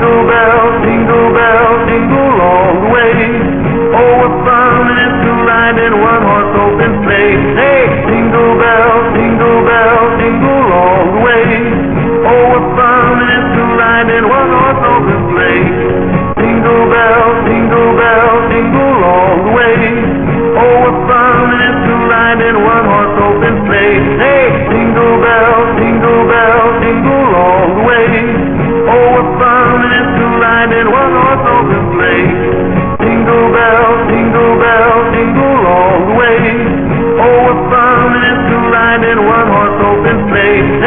jingle bells, jingle all the way. Oh, what fun it is to ride in one horse open sleigh. Hey, jingle bells, jingle all the way. Oh, what fun it is to ride in one horse open sleigh. Jingle bells, jingle all the way. Oh, what fun it is to ride in one horse open sleigh. Hey, jingle bells, jingle all the way. Oh, what fun it is to ride in one horse open sleigh. Jingle bells, jingle all the way. Oh, what fun it is to ride in one horse open sleigh.